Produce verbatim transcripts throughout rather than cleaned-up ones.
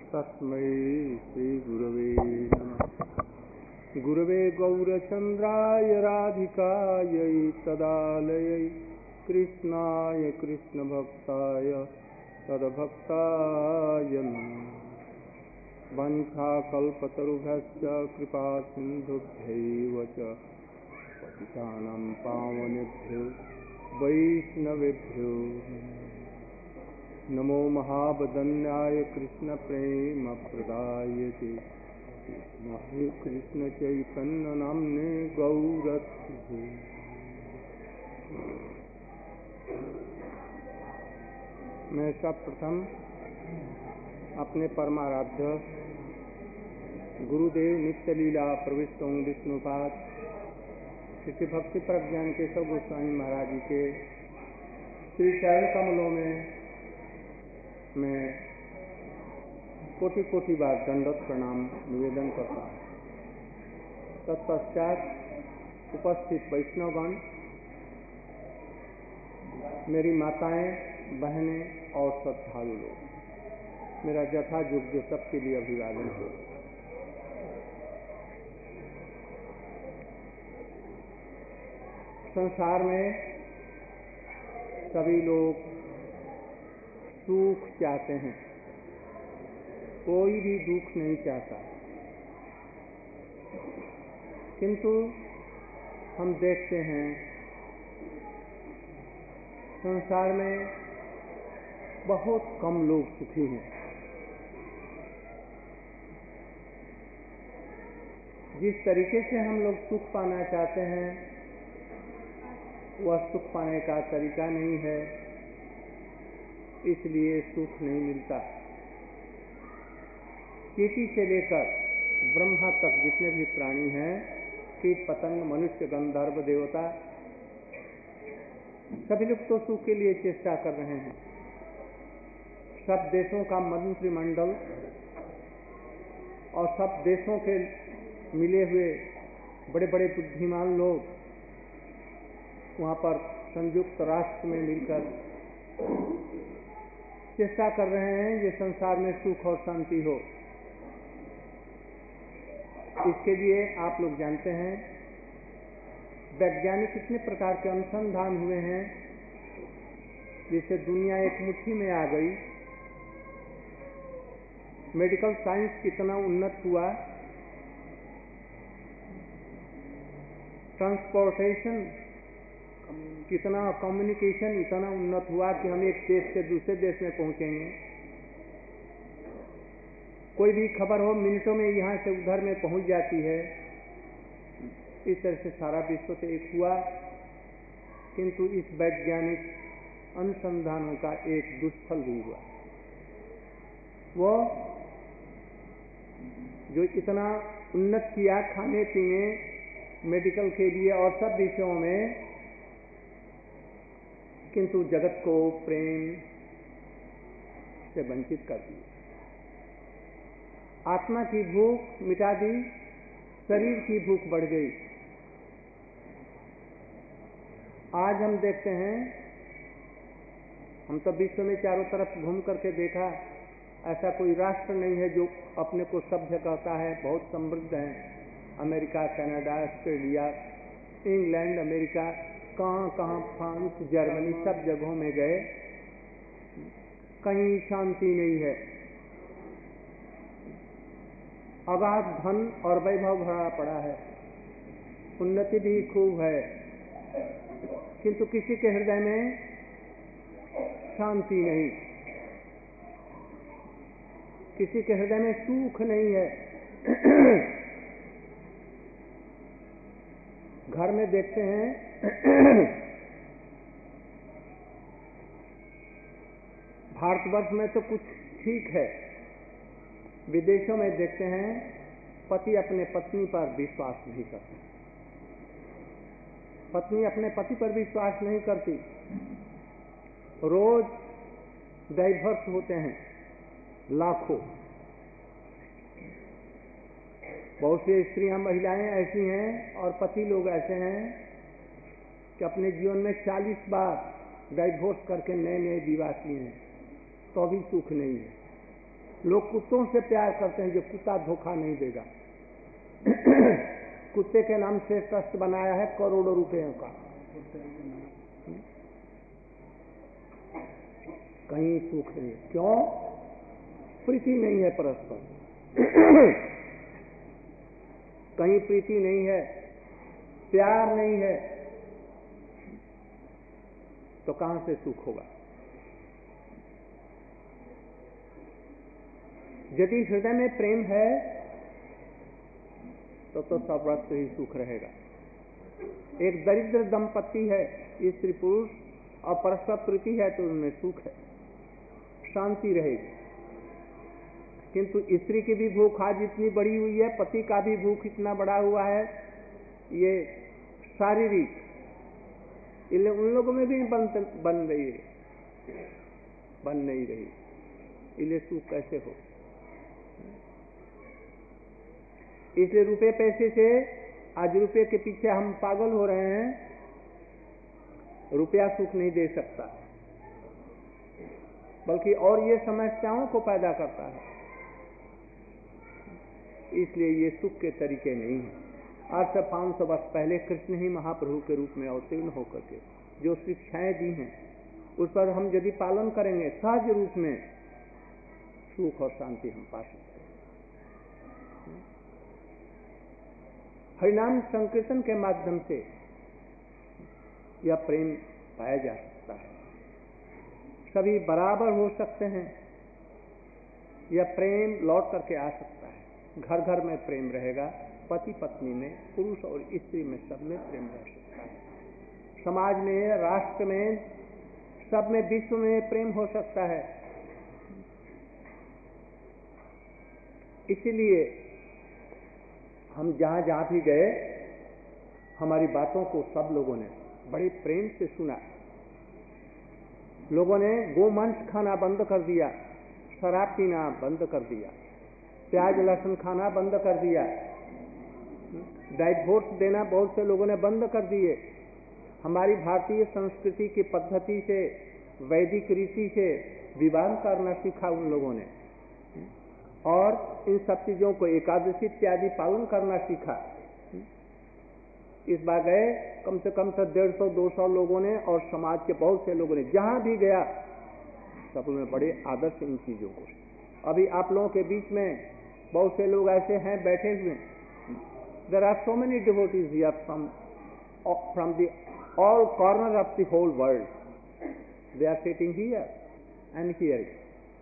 तस्मै श्रीगुरवे नमः। गुरवे गौरचन्द्राय राधिकायै तदालयै कृष्णाय कृष्णभक्ताय तद्भक्ताय नमः। वंशाकल्पतरुभ्यश्च कृपासिन्धुभ्यैव च पतितानां पावनेभ्यो वैष्णवेभ्यो नमो महावदन्याय कृष्णप्रेमप्रदायते कृष्णाय कृष्णचैतन्यनाम्ने गौरत्वे। मैं सर्वप्रथम अपने परमाराध्य गुरुदेव नित्य लीला प्रविष्ट विष्णुपाद श्री भक्ति प्रज्ञान केशव गोस्वामी महाराज जी के श्री चरण कमलों में मैं कोटि कोटि बार दंडवत प्रणाम निवेदन करता हूँ। तत्पश्चात उपस्थित वैष्णवगण, मेरी माताएं, बहनें और श्रद्धालु लोग, मेरा जथा योग्य सबके लिए अभिवादन हो। संसार में सभी लोग सुख चाहते हैं, कोई भी दुख नहीं चाहता, किंतु हम देखते हैं संसार में बहुत कम लोग सुखी हैं। जिस तरीके से हम लोग सुख पाना चाहते हैं वह सुख पाने का तरीका नहीं है, इसलिए सुख नहीं मिलता। चींटी से लेकर ब्रह्मा तक जितने भी प्राणी हैं, कीट पतंग मनुष्य गंधर्व देवता, सभी लोग तो सुख के लिए चेष्टा कर रहे हैं। सब देशों का मंत्रिमंडल और सब देशों के मिले हुए बड़े बड़े बुद्धिमान लोग वहाँ पर संयुक्त राष्ट्र में मिलकर चेष्टा कर रहे हैं ये संसार में सुख और शांति हो। इसके लिए आप लोग जानते हैं वैज्ञानिक कितने प्रकार के अनुसंधान हुए हैं, जिससे दुनिया एक मुट्ठी में आ गई। मेडिकल साइंस कितना उन्नत हुआ, ट्रांसपोर्टेशन कितना, कम्युनिकेशन इतना उन्नत हुआ कि हम एक देश से दूसरे देश में पहुंचेंगे। कोई भी खबर हो मिनटों में यहाँ से उधर में पहुंच जाती है। इस तरह से सारा विश्व से एक हुआ, किंतु इस वैज्ञानिक अनुसंधानों का एक दुष्फल भी हुआ। वो जो इतना उन्नत किया खाने पीने मेडिकल के लिए और सब विषयों में, किंतु जगत को प्रेम से वंचित कर दिया। आत्मा की भूख मिटा दी, शरीर की भूख बढ़ गई। आज हम देखते हैं, हम तो विश्व में चारों तरफ घूम करके देखा, ऐसा कोई राष्ट्र नहीं है जो अपने को सभ्य कहता है, बहुत समृद्ध है। America, Canada, Australia, England, America, कहाँ कहाँ, फ्रांस, जर्मनी, सब जगहों में गए, कहीं शांति नहीं है। अगाध धन और वैभव भरा पड़ा है, उन्नति भी खूब है, किंतु किसी के हृदय में शांति नहीं, किसी के हृदय में सुख नहीं है। घर में देखते हैं भारतवर्ष में तो कुछ ठीक है, विदेशों में देखते हैं पति अपने पत्नी पर विश्वास नहीं करते, पत्नी अपने पति पर विश्वास नहीं करती। रोज डाइवर्स होते हैं लाखों। बहुत सी स्त्रियां, महिलाएं ऐसी हैं और पति लोग ऐसे हैं कि अपने जीवन में चालीस बार डाइवोर्स करके नए नए विवाह किए हैं, तो भी सुख नहीं है। लोग कुत्तों से प्यार करते हैं, जो कुत्ता धोखा नहीं देगा। कुत्ते के नाम से ट्रस्ट बनाया है करोड़ों रुपयों का, कहीं सुख नहीं। क्यों? प्रीति नहीं है परस्पर। कहीं प्रीति नहीं है, प्यार नहीं है, तो कहां से सुख होगा? यदि हृदय में प्रेम है तो तो सर्वत्र ही सुख रहेगा। एक दरिद्र दंपत्ति है, स्त्री पुरुष, और परस्पर प्रीति है तो उनमें सुख है, शांति रहेगी। किंतु स्त्री की भी भूख आज इतनी बढ़ी हुई है, पति का भी भूख इतना बढ़ा हुआ है, ये शारीरिक, इसलिए उन लोगों में भी बन बन रही है, बन नहीं रही, इसलिए सुख कैसे हो? इसलिए रुपए पैसे से आज रुपए के पीछे हम पागल हो रहे हैं। रुपया सुख नहीं दे सकता, बल्कि और ये समस्याओं को पैदा करता है। इसलिए ये सुख के तरीके नहीं हैं। आज से पांच सौ वर्ष पहले कृष्ण ही महाप्रभु के रूप में अवतीर्ण होकर के जो शिक्षाएं दी हैं, उस पर हम यदि पालन करेंगे, सहज रूप में सुख और शांति हम पा सकते हैं। हरिनाम संकीर्तन के माध्यम से यह प्रेम पाया जा सकता है। सभी बराबर हो सकते हैं, यह प्रेम लौट करके आ सकता है। घर घर में प्रेम रहेगा, पति पत्नी में, पुरुष और स्त्री में, सब में प्रेम रह सकता है। समाज में, राष्ट्र में, सब में, विश्व में प्रेम हो सकता है। इसीलिए हम जहां जहां भी गए, हमारी बातों को सब लोगों ने बड़े प्रेम से सुना। लोगों ने गोमांस खाना बंद कर दिया, शराब पीना बंद कर दिया, प्याज लहसुन खाना बंद कर दिया, डाइवोर्स देना बहुत से लोगों ने बंद कर दिए। हमारी भारतीय संस्कृति की पद्धति से, वैदिक रीति से विवाह करना सीखा उन लोगों ने, और इन सब चीजों को एकादशी इत्यादि पालन करना सीखा। इस बार गए कम से कम से डेढ़ सौ दो सौ लोगों ने, और समाज के बहुत से लोगों ने, जहां भी गया सब में बड़े आदर से इन चीजों को। अभी आप लोगों के बीच में बहुत से लोग ऐसे हैं बैठे हुए। There are so many devotees here from from the all corner of the whole world, they are sitting here and here.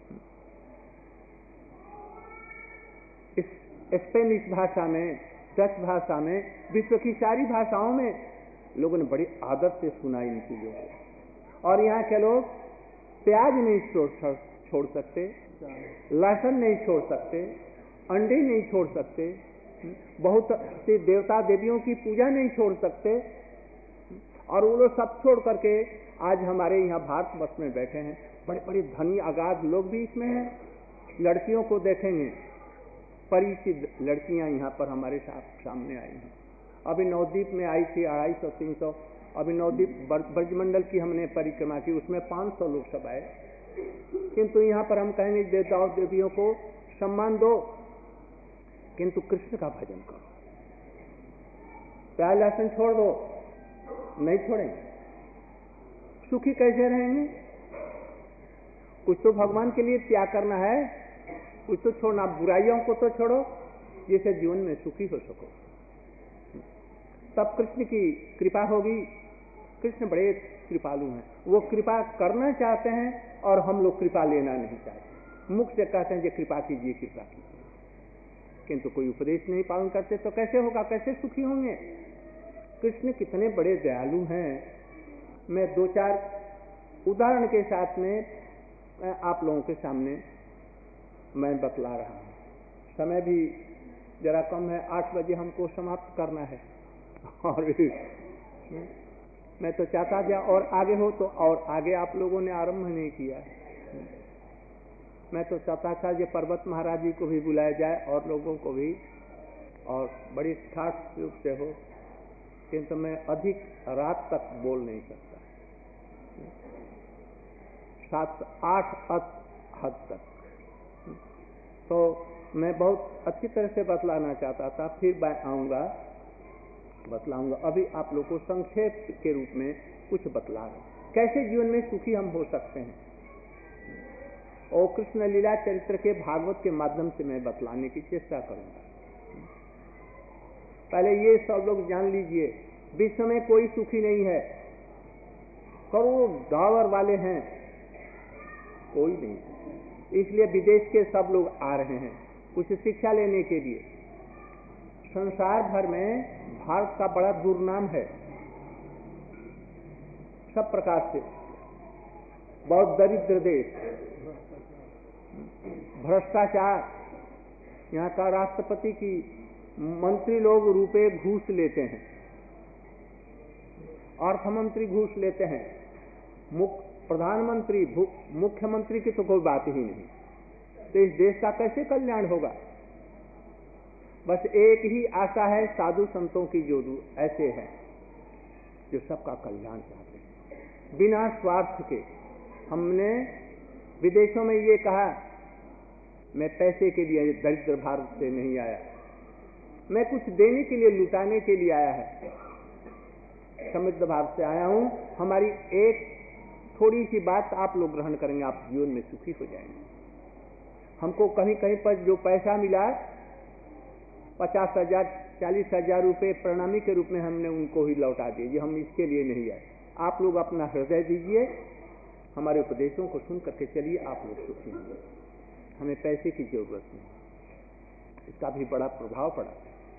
Spanish भाषा में, डच भाषा में, विश्व की सारी भाषाओं में लोगों ने बड़ी आदर से सुना इन चीजों को। और यहाँ के लोग प्याज नहीं छोड़ छोड़ सकते, लहसुन नहीं छोड़ सकते, अंडे नहीं छोड़ सकते, बहुत सी देवता देवियों की पूजा नहीं छोड़ सकते, और वो लोग सब छोड़ करके आज हमारे यहाँ भारतवर्ष में बैठे हैं। बड़े बड़े धनी अगाध लोग भी इसमें हैं। लड़कियों को देखेंगे, परिचित लड़कियां यहाँ पर हमारे सामने आई हैं। अभी नवद्वीप में आई थी अढ़ाई सौ तीन सौ, अभी नवद्वीप ब्रजमंडल की हमने परिक्रमा की, उसमें पाँच सौ लोग सब आए। किंतु यहाँ पर हम कहेंगे देवताओं देवियों को सम्मान दो, किंतु कृष्ण का भजन करो, प्याज लहसुन छोड़ दो, नहीं छोड़ेंगे। सुखी कैसे रहेंगे? कुछ तो भगवान के लिए त्याग करना है, कुछ तो छोड़ना। बुराइयों को तो छोड़ो, जिससे जीवन में सुखी हो सको, तब कृष्ण की कृपा होगी। कृष्ण बड़े कृपालु हैं, वो कृपा करना चाहते हैं और हम लोग कृपा लेना नहीं चाहते। मुख से कहते हैं कि कृपा कीजिए, कृपा कीजिए, किंतु कोई उपदेश नहीं पालन करते तो कैसे होगा, कैसे सुखी होंगे? कृष्ण कितने बड़े दयालु हैं। मैं दो चार उदाहरण के साथ में आप लोगों के सामने मैं बतला रहा हूं। समय भी जरा कम है, आठ बजे हमको समाप्त करना है, और मैं तो चाहता था और आगे हो, तो और आगे आप लोगों ने आरंभ नहीं किया। मैं तो चाहता था कि पर्वत महाराज जी को भी बुलाया जाए और लोगों को भी, और बड़ी ठाठ रूप से हो, किंतु मैं अधिक रात तक बोल नहीं सकता। सात आठ हद तक तो मैं बहुत अच्छी तरह से बतलाना चाहता था, फिर मैं आऊँगा बतलाऊंगा। अभी आप लोग को संक्षेप के रूप में कुछ बतला रहे कैसे जीवन में सुखी हम हो सकते हैं, और कृष्ण लीला चरित्र के भागवत के माध्यम से मैं बतलाने की चेष्टा करूंगा। पहले ये सब लोग जान लीजिए, विश्व में कोई सुखी नहीं है। करोड़ों डॉलर वाले हैं, कोई नहीं। इसलिए विदेश के सब लोग आ रहे हैं कुछ शिक्षा लेने के लिए। संसार भर में भारत का बड़ा दुर्नाम है सब प्रकार से। बहुत दरिद्र देश, भ्रष्टाचार, यहाँ का राष्ट्रपति की मंत्री लोग रुपए घूस लेते हैं, अर्थमंत्री घूस लेते हैं, मुख्य प्रधानमंत्री मुख्यमंत्री की तो कोई बात ही नहीं। तो इस देश का कैसे कल्याण होगा? बस एक ही आशा है साधु संतों की, जो ऐसे हैं जो सबका कल्याण चाहते हैं बिना स्वार्थ के। हमने विदेशों में ये कहा, मैं पैसे के लिए दरिद्र भारत से नहीं आया, मैं कुछ देने के लिए, लुटाने के लिए आया है, समृद्ध भारत से आया हूं। हमारी एक थोड़ी सी बात आप लोग ग्रहण करेंगे, आप जीवन में सुखी हो जाएंगे। हमको कहीं कहीं पर जो पैसा मिला, पचास हजार चालीस हजार रुपये प्रणामी के रूप में हमने उनको ही लौटा दिए, ये हम इसके लिए नहीं आए। आप लोग अपना हृदय दीजिए, हमारे उपदेशों को सुन करके चलिए, आप लोग सुखी होंगे। हमें पैसे की जरूरत नहीं, इसका भी बड़ा प्रभाव पड़ा।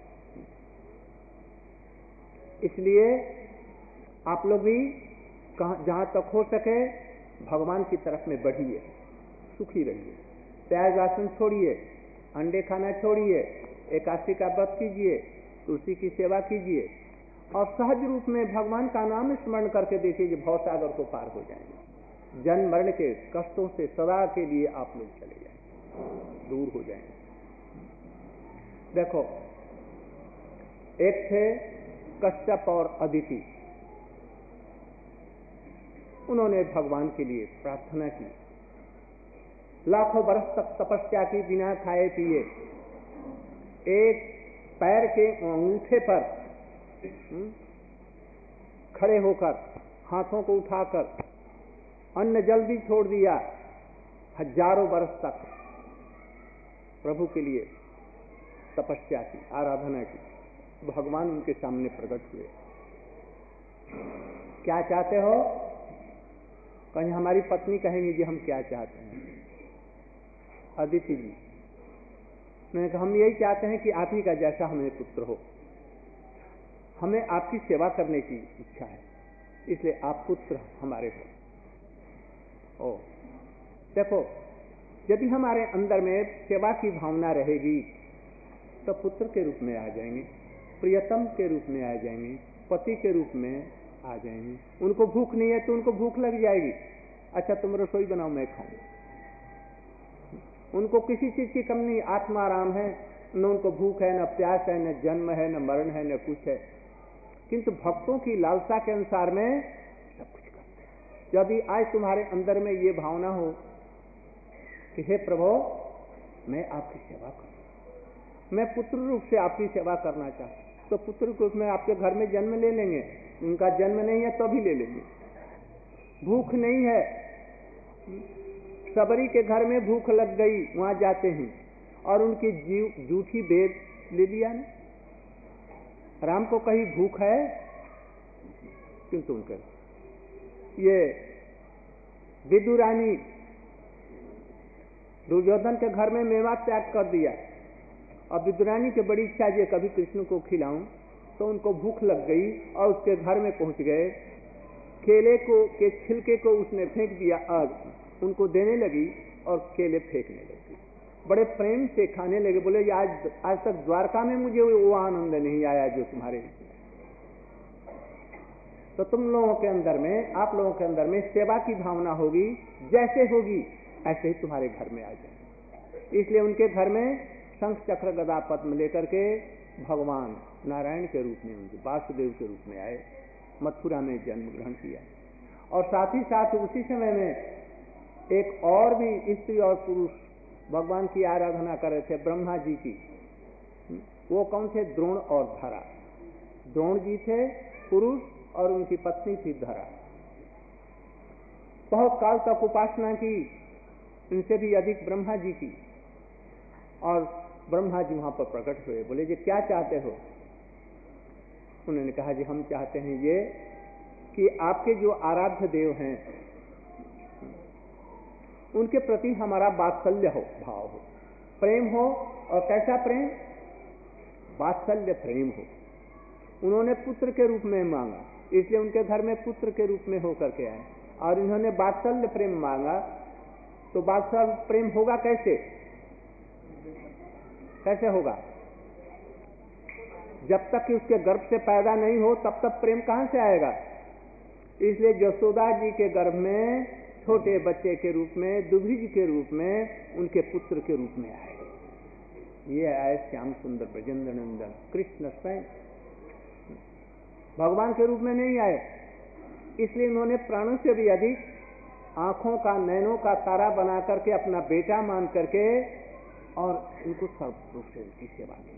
इसलिए आप लोग भी जहां तक हो सके भगवान की तरफ में बढ़िए, सुखी रहिए। प्याज लहसुन छोड़िए, अंडे खाना छोड़िए, एकादशी का व्रत कीजिए, तुलसी की सेवा कीजिए, और सहज रूप में भगवान का नाम स्मरण करके देखिए कि भवसागर को पार हो जाएंगे। जन्म मरण के कष्टों से सदा के लिए आप लोग चले जाएंगे, दूर हो जाएंगे। देखो, एक थे कश्यप और अदिति, उन्होंने भगवान के लिए प्रार्थना की, लाखों बरस तक तपस्या की बिना खाए पिए। एक पैर के अंगूठे पर खड़े होकर, हाथों को उठाकर अन्न जल भी छोड़ दिया। हजारों बरस तक प्रभु के लिए तपस्या की, आराधना की। भगवान उनके सामने प्रकट हुए। क्या चाहते हो? कहीं हमारी पत्नी कहेंगी कि हम क्या चाहते हैं। अदिति जी मैंने कहा, हम यही चाहते हैं कि आप ही का जैसा हमें पुत्र हो, हमें आपकी सेवा करने की इच्छा है, इसलिए आप पुत्र हमारे हो। ओ देखो, यदि हमारे अंदर में सेवा की भावना रहेगी तो पुत्र के रूप में आ जाएंगे, प्रियतम के रूप में आ जाएंगे, पति के रूप में आ जाएंगे। उनको भूख नहीं है तो उनको भूख लग जाएगी, अच्छा तुम रसोई बनाओ मैं खाऊं। उनको किसी चीज की कमी नहीं, आत्माराम है, न उनको भूख है, न प्यास है, न जन्म है, न मरण है, न कुछ है। किंतु भक्तों की लालसा के अनुसार में सब कुछ करते हैं। यदि आज तुम्हारे अंदर में ये भावना हो कि हे प्रभु मैं आपकी सेवा करूं, मैं पुत्र रूप से आपकी सेवा करना चाहता हूं, तो पुत्र रूप में आपके घर में जन्म ले लेंगे। उनका जन्म नहीं है तो भी ले लेंगे। भूख नहीं है, सबरी के घर में भूख लग गई, वहां जाते हैं और उनकी जीव जूठी भेद ले लिया ना। राम को कहीं भूख है क्यों? तुम कर ये विदुरानी दुर्योधन के घर में मेवा त्याग कर दिया, और विदुरानी की बड़ी इच्छा है कभी कृष्ण को खिलाऊं, तो उनको भूख लग गई और उसके घर में पहुंच गए। केले को के छिलके को उसने फेंक दिया, आग उनको देने लगी और केले फेंकने लगी। बड़े प्रेम से खाने लगे। बोले आज आज तक द्वारका में मुझे वो आनंद नहीं आया जो तुम्हारे। तो तुम लोगों के अंदर में, आप लोगों के अंदर में सेवा की भावना होगी, जैसे होगी ऐसे ही तुम्हारे घर में आ जाए। इसलिए उनके घर में शंख चक्र गदा पद्म लेकर के भगवान नारायण के रूप में, उनके वासुदेव के रूप में आए, मथुरा में जन्म ग्रहण किया। और साथ ही साथ उसी समय में एक और भी स्त्री और पुरुष भगवान की आराधना कर रहे थे, ब्रह्मा जी की। वो कौन थे? द्रोण और धरा। द्रोण जी थे पुरुष और उनकी पत्नी थी धरा। बहुत काल तक उपासना की, इनसे भी अधिक ब्रह्मा जी की। और ब्रह्मा जी वहां पर प्रकट हुए, बोले जी क्या चाहते हो? उन्होंने कहा जी हम चाहते हैं ये कि आपके जो आराध्य देव हैं उनके प्रति हमारा वात्सल्य हो, भाव हो, प्रेम हो। और कैसा प्रेम? वात्सल्य प्रेम हो। उन्होंने पुत्र के रूप में मांगा, इसलिए उनके घर में पुत्र के रूप में होकर के आए। और इन्होंने वात्सल्य प्रेम मांगा, तो वात्सल्य प्रेम होगा कैसे? कैसे होगा? जब तक कि उसके गर्भ से पैदा नहीं हो तब तक प्रेम कहां से आएगा? इसलिए यशोदा जी के गर्भ में छोटे बच्चे के रूप में, दुभिज के रूप में, उनके पुत्र के रूप में आए। ये आए श्याम सुंदर ब्रजेंद्र नंदन कृष्ण स्वयं, भगवान के रूप में नहीं आए। इसलिए इन्होंने प्राणों से भी अधिक आंखों का, नैनों का तारा बना करके अपना बेटा मान करके और इनको सर्व रूप से उनकी सेवा की।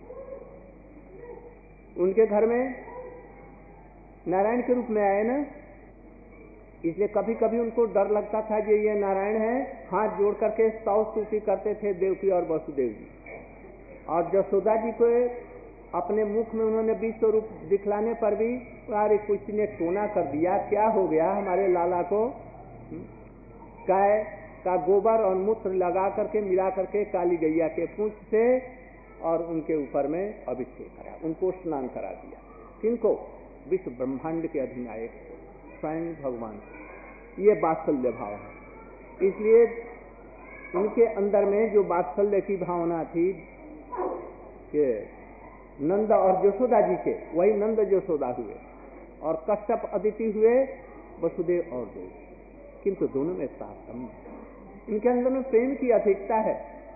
उनके घर में नारायण के रूप में आए ना, इसलिए कभी कभी उनको डर लगता था कि ये नारायण है। हाथ जोड़ करके स्तव स्तुति करते थे देवकी और वसुदेव जी। और यशोदा जी को अपने मुख में उन्होंने विश्व रूप दिखलाने पर भी अरे कुछ ने टोना कर दिया, क्या हो गया हमारे लाला को? गाय का गोबर और मूत्र लगा करके मिला करके काली गैया के पूंछ से और उनके ऊपर में अभिषेक करा, उनको स्नान करा दिया। किनको? विश्व ब्रह्मांड के अधिनायक स्वयं भगवान। ये वात्सल्य भाव है। इसलिए उनके अंदर में जो वात्सल्य की भावना थी कि नंद और यशोदा जी के, वही नंद यशोदा हुए और कश्यप अदिति हुए वसुदेव और देव। किंतु दोनों में तारतम्य, इनके अंदर में प्रेम की अधिकता है।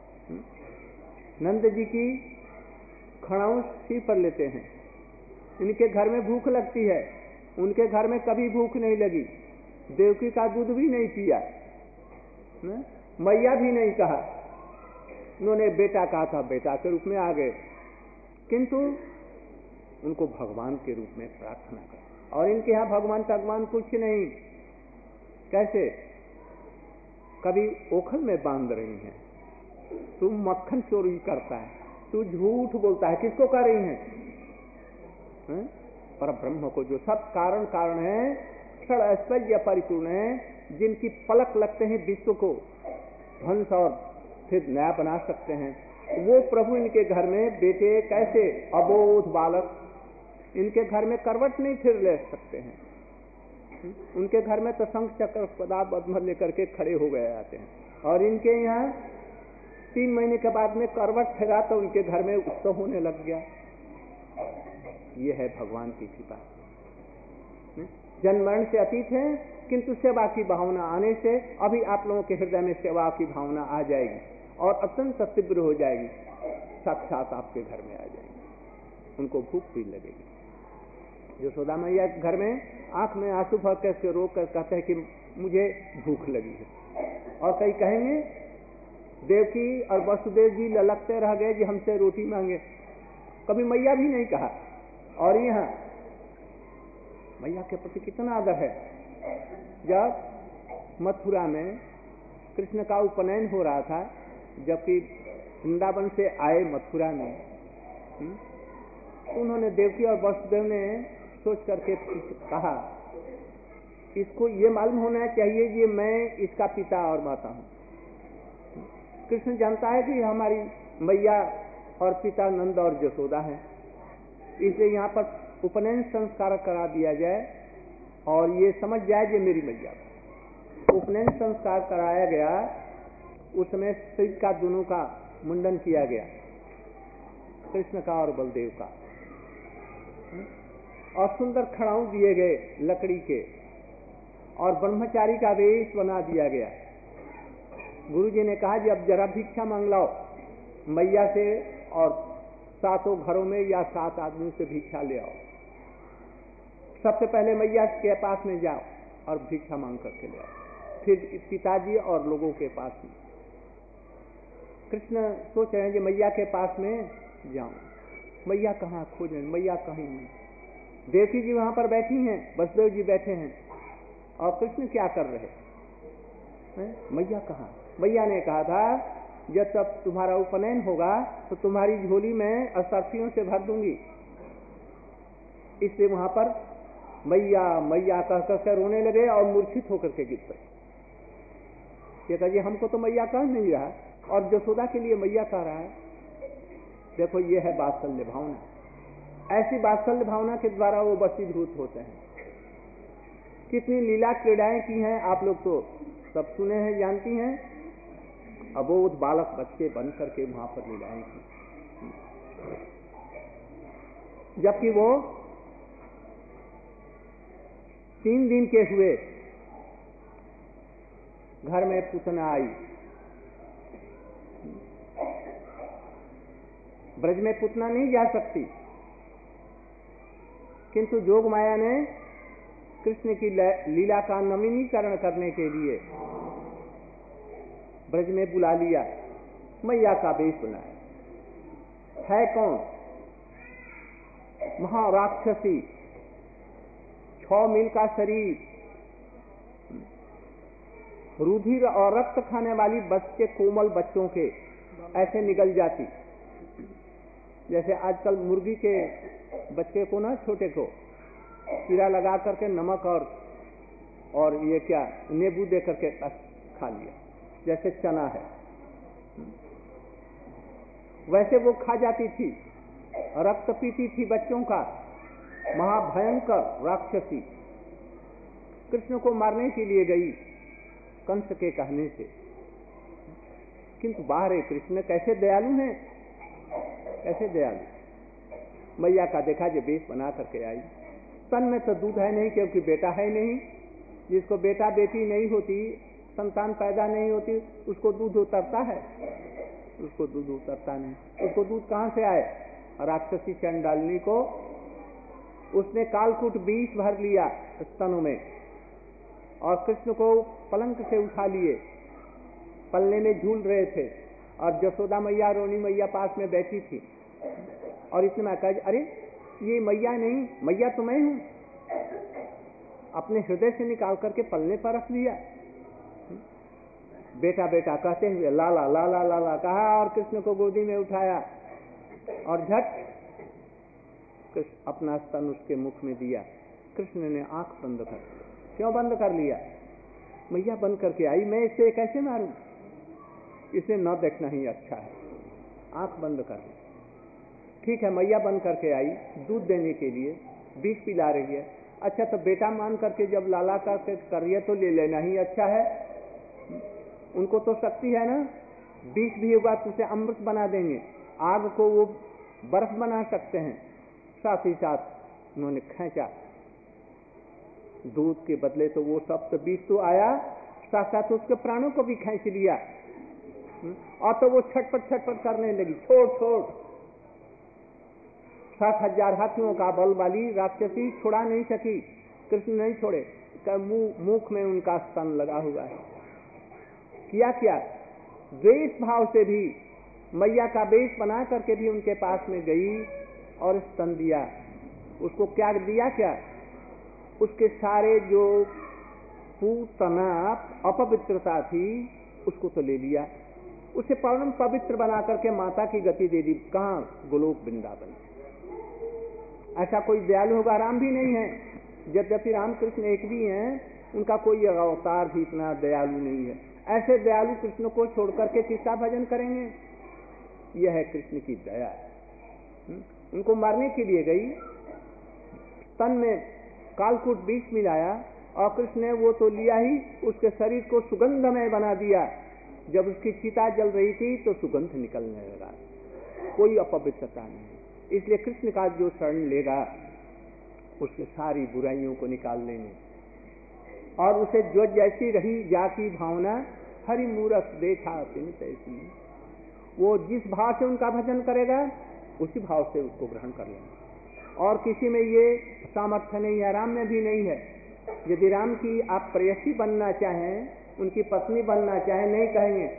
नंद जी की खड़ाऊ सिर पर लेते हैं, इनके घर में भूख लगती है, उनके घर में कभी भूख नहीं लगी। देवकी का दूध भी नहीं पिया, मैया भी नहीं कहा, उन्होंने बेटा कहा था, बेटा के रूप में आ गए। किंतु उनको भगवान के रूप में प्रार्थना कर। और इनके यहाँ भगवान भगवान कुछ नहीं। कैसे? कभी ओखल में बांध रही हैं, तू मक्खन चोरी करता है, तू झूठ बोलता है, किसको कर रही हैं? है? पर ब्रह्म को, जो सब कारण कारण है, क्षण ऐश्वर्य परिपूर्ण है, जिनकी पलक लगते हैं विश्व को ध्वंस और फिर नया बना सकते हैं, वो प्रभु इनके घर में बेटे कैसे अबोध बालक इनके घर में करवट नहीं फिर ले सकते हैं। उनके घर में तो शंख चक्र पदार्थ अधमर लेकर के खड़े हो गए आते हैं। और इनके यहाँ तीन महीने के बाद में करवट फिरा तो उनके घर में उत्सव होने लग गया। ये है भगवान की कृपा। जन्म मरण से अतीत है, किंतु सेवा की भावना आने से अभी आप लोगों के हृदय में सेवा की भावना आ जाएगी और अत्यंत तीव्र हो जाएगी, साक्षात आपके घर में आ जाएगी। उनको भूख भी लगेगी। यशोदा मैया घर में आंख में आंसू भर करके रो कर कहते हैं कि मुझे भूख लगी है। और कई कहेंगे देवकी और वसुदेव जी ललकते रह गए जी हमसे रोटी मांगे, कभी मैया भी नहीं कहा। और यहाँ मैया के प्रति कितना आदर है। जब मथुरा में कृष्ण का उपनयन हो रहा था, जबकि वृंदावन से आए मथुरा में, उन्होंने देवकी और वसुदेव ने सोच करके कहा इसको ये मालूम होना चाहिए कि मैं इसका पिता और माता हूं। कृष्ण जानता है कि हमारी मैया और पिता नंद और यशोदा है, इसलिए यहाँ पर उपनयन संस्कार करा दिया जाए और ये समझ जाए कि मेरी मैया। उपनयन संस्कार कराया गया, उसमें सिर का दोनों का मुंडन किया गया, कृष्ण का और बलदेव का, और सुंदर खड़ाऊ दिए गए लकड़ी के, और ब्रह्मचारी का वेश बना दिया गया। गुरु जी ने कहा कि अब जरा भिक्षा मांग लाओ मैया से, और सातों घरों में या सात आदमी से भिक्षा ले आओ। सबसे पहले मैया के पास में जाओ और भिक्षा मांग करके ले आओ, फिर पिताजी और लोगों के पास में। कृष्ण सोच रहे हैं कि मैया के पास में जाऊं, मैया कहाँ खोजें, मैया कहीं नहीं। देवकी जी वहां पर बैठी हैं, वसुदेव जी बैठे हैं, और कृष्ण क्या कर रहे हैं, मैया कहाँ। मैया ने कहा था जब तब तुम्हारा उपनयन होगा तो तुम्हारी झोली में असर्फियों से भर दूंगी। इसलिए वहां पर मैया मैया कह कर रोने लगे और मूर्छित होकर के गिर पड़े। ये कहिए हमको तो मैया कह नहीं रहा और यशोदा के लिए मैया कह रहा है। देखो ये है वात्सल्य भावना, ऐसी वात्सल्य भावना के द्वारा वो वशीभूत होते हैं। कितनी लीला क्रीड़ाएं की हैं आप लोग तो सब सुने हैं, जानती हैं। अबोध बालक बच्चे बन करके वहां पर लीलाएं की, जबकि वो तीन दिन के हुए घर में पूतना आई। ब्रज में पूतना नहीं जा सकती, किंतु जोग माया ने कृष्ण की लीला का नवीनीकरण करने के लिए ब्रज में बुला लिया, मैया का वेश बनाया। है कौन? महाराक्षसी, छह मील का शरीर, रुधिर और रक्त खाने वाली बच्चे, कोमल बच्चों के ऐसे निगल जाती। जैसे आजकल मुर्गी के बच्चे को ना, छोटे को कीड़ा लगा करके नमक और और ये क्या नींबू दे करके खा लिया, जैसे चना है वैसे वो खा जाती थी। रक्त पीती थी बच्चों का, महाभयंकर राक्षसी। कृष्ण को मारने के लिए गई कंस के कहने से, किंतु बाहर कृष्ण कैसे दयालु हैं, कैसे दयालु। मैया का देखा जो वेश बना करके आई। स्तन में तो दूध है नहीं क्योंकि बेटा है नहीं। जिसको बेटा बेटी नहीं होती, संतान पैदा नहीं होती, उसको दूध उतरता है? उसको दूध उतरता नहीं। उसको दूध कहां से आए? राक्षसी चंडालिनी को उसने कालकूट विष भर लिया स्तनों में और कृष्ण को पलंग से उठा लिए। पलने में झूल रहे थे और यशोदा मैया रोनी मैया पास में बैठी थी और इसने मैं कहा अरे ये मैया नहीं, मैया तो मैं हूं। अपने हृदय से निकाल करके पलने पर रख लिया। बेटा बेटा कहते हुए लाला लाला लाला कहा और कृष्ण को गोदी में उठाया और झट अपना स्तन उसके मुख में दिया। कृष्ण ने आंख बंद कर लिया। क्यों बंद कर लिया? मैया बंद करके आई, मैं इसे कैसे मारूं? इसे न देखना ही अच्छा है। आंख बंद कर ली। ठीक है, मैया बंद करके आई दूध देने के लिए, बीज पिला रही है। अच्छा तो बेटा मान करके जब लाला करके कर रही है तो ले लेना ही अच्छा है। उनको तो शक्ति है ना, बीज भी होगा तो उसे अमृत बना देंगे, आग को वो बर्फ बना सकते हैं। साथ ही साथ उन्होंने खींचा दूध के बदले, तो वो सब तो बीज तो आया, साथ साथ उसके प्राणों को भी खींच लिया। और तो वो छटपट छटपट करने लगी, छोड़ छोड़। सात हजार हाथियों का बल वाली राक्षसी छुड़ा नहीं सकी, कृष्ण नहीं छोड़े। मुख में उनका स्तन लगा हुआ है। किया क्या? द्वेष भाव से भी मैया का वेश बना करके भी उनके पास में गई और स्तन दिया। उसको क्या दिया? क्या उसके सारे जो पूतना अपवित्रता थी उसको तो ले लिया, उसे परम पवित्र बना करके माता की गति दे दी। कहां? गोलोक वृंदावन। ऐसा कोई दयालु होगा? राम भी नहीं है। यद्यपि रामकृष्ण एक भी हैं, उनका कोई अवतार भी इतना दयालु नहीं है। ऐसे दयालु कृष्ण को छोड़ करके किसका भजन करेंगे? यह है कृष्ण की दया। उनको मारने के लिए गई, तन में कालकूट विष मिलाया और कृष्ण ने वो तो लिया ही, उसके शरीर को सुगंधमय बना दिया। जब उसकी चिता जल रही थी तो सुगंध निकलने लगा, कोई अपवित्रता नहीं। इसलिए कृष्ण का जो शरण लेगा उसके सारी बुराइयों को निकाल लेंगे और उसे जो जैसी रही जाती भावना, हरि मूरख देखा तिन तैसी, वो जिस भाव से उनका भजन करेगा उसी भाव से उसको ग्रहण कर लेंगे। और किसी में ये सामर्थ्य नहीं है, राम में भी नहीं है। यदि राम की आप प्रेयसी बनना चाहें, उनकी पत्नी बनना चाहें, नहीं कहेंगे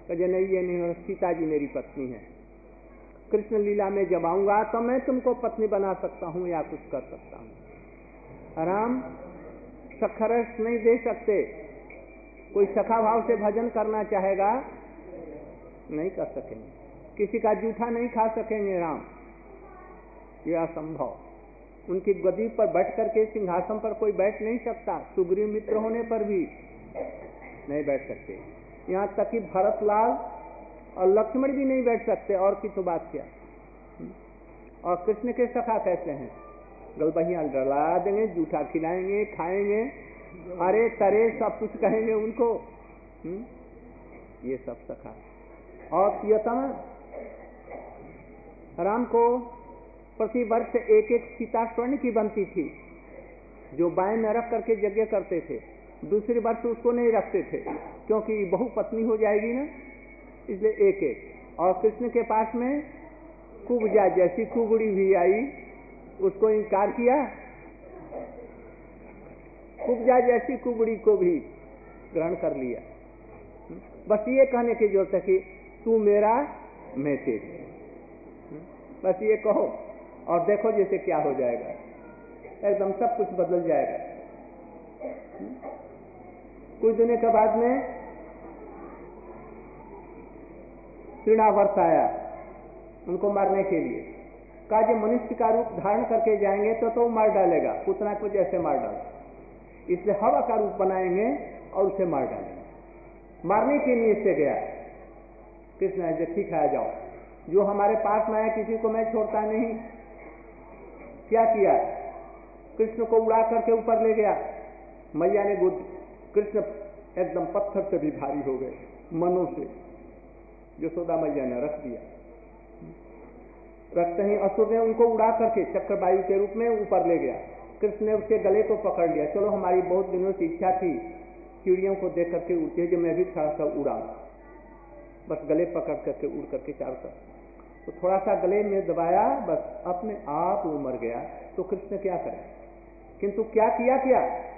कहे नहीं ये नहीं, सीता जी मेरी पत्नी है। कृष्ण लीला में जब आऊंगा तो मैं तुमको पत्नी बना सकता हूं या कुछ कर सकता हूं। राम सखरस नहीं दे सकते। कोई सखा भाव से भजन करना चाहेगा नहीं कर सकेंगे, किसी का जूठा नहीं खा सकेंगे राम, यह असंभव। उनकी गद्दी पर बैठ करके सिंहासन पर कोई बैठ नहीं सकता, सुग्रीव मित्र होने पर भी नहीं बैठ सकते। यहाँ तक कि भरतलाल और लक्ष्मण भी नहीं बैठ सकते, और की तो बात क्या। और कृष्ण के सखा कैसे हैं, गलबहियां डला देंगे, जूठा खिलाएंगे, खाएंगे, अरे तरे सब कुछ कहेंगे उनको। हुँ? ये सब सखा। और प्रियतमा राम को प्रति वर्ष एक एक सीता स्वर्ण की बनती थी, जो बाएं में रख करके यज्ञ करते थे। दूसरी वर्ष उसको नहीं रखते थे, क्योंकि बहु पत्नी हो जाएगी ना, इसलिए एक एक। और कृष्ण के पास में कुब्जा जैसी कुबड़ी भी आई, उसको इनकार किया। कुब्जा जैसी कुबड़ी को भी ग्रहण कर लिया। बस ये कहने की जरूरत है कि तू मेरा मैं तेरी, बस ये कहो और देखो जैसे क्या हो जाएगा, एकदम सब कुछ बदल जाएगा। कुछ दिनों के बाद में तृणावर्त आया उनको मारने के लिए। कहा जो मनुष्य का रूप धारण करके जाएंगे तो तो मार डालेगा, पुतना को जैसे मार डाल, इसलिए हवा का रूप बनाएंगे और उसे मार डालेंगे। मारने के लिए से गया कृष्ण ने, ठीक है जाओ, जो हमारे पास में आया किसी को मैं छोड़ता नहीं। क्या किया, कृष्ण को उड़ा करके ऊपर ले गया। मैया ने गोद, कृष्ण एकदम पत्थर से भी भारी हो गए, मनो से, यशोदा मैया ने रख दिया। रखते ही असुर ने उनको उड़ा करके चक्रवायु के रूप में ऊपर ले गया। कृष्ण ने उसके गले को पकड़ लिया। चलो हमारी बहुत दिनों से इच्छा थी चिड़ियों को देख करके उड़ती है, जो मैं भी थोड़ा सा उड़ा, बस गले पकड़ करके उड़ करके चारों तरफ। तो थोड़ा सा गले में दबाया, बस अपने आप वो मर गया। तो कृष्ण क्या करें, किंतु क्या किया क्या,